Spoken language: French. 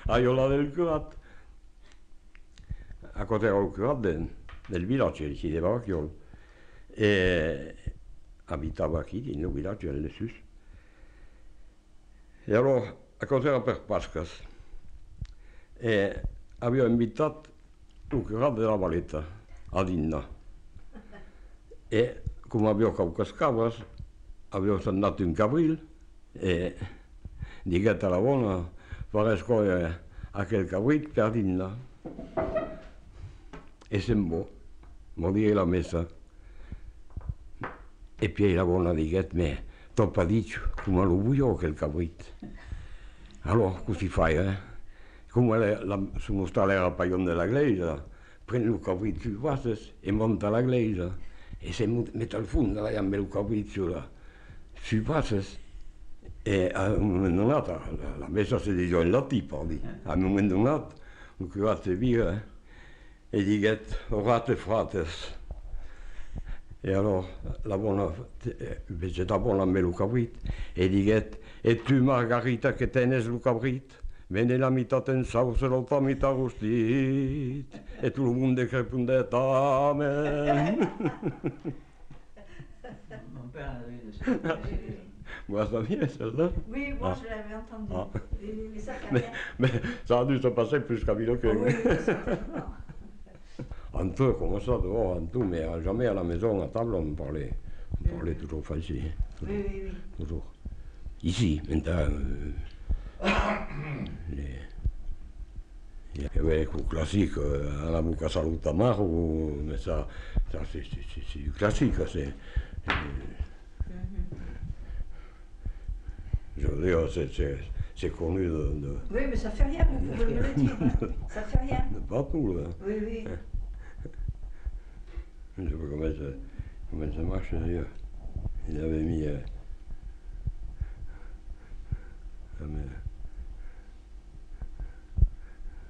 Aiola del curat. A côté au curat del villaggio, ci deva Vacchiolo. E abitava qui, nel villaggio del sus. E allora, a côté per Pascas, e avevo invitato il curat della Valletta a Dinna. E come avevo qualche cavas, avevo andato in Cabril e di che la buona fare scuola a quel Cabrit per Dinna. E sembrò morire la messa. E poi la buona di che me, troppo dice, come lo voglio quel Cabrit. Allora, così fai, Come sono stato al paion della chiesa, prendo il Cabrit sul vasses e monta la chiesa. E se mette al fondo la gamma il Cabrit sui passes e a un momento dato la messa si dice in latipo a un momento dato un curate via e gli get orate frates e allora la buona invece da buona me lo Cabrit e gli get e tu Margarita che tenes lo Cabrit venne la metà in sauce l'altra metà rostit e tutto il mondo che rispondette amen. Mon père avait eu de ça. Moi, ça vient, celle-là. Oui, moi je l'avais entendu. Ah. Mais ça fait rien. Mais ça a dû se passer plus qu'à Villequin. Oui, certainement. En tout, comme ça, dehors, en tout, mais jamais à la maison, à table, on parlait toujours facile. Oui, oui, oui. Toujours. Ici, maintenant, il y avait les coups classiques, à la bouca saluta Maru, mais ça c'est du classique, c'est. Je veux dire, c'est connu de. Oui, mais ça fait rien, vous pouvez me le dire. Hein. Ça fait rien. De partout, là. Oui, oui. Je sais pas comment ça marche, d'ailleurs. Il avait mis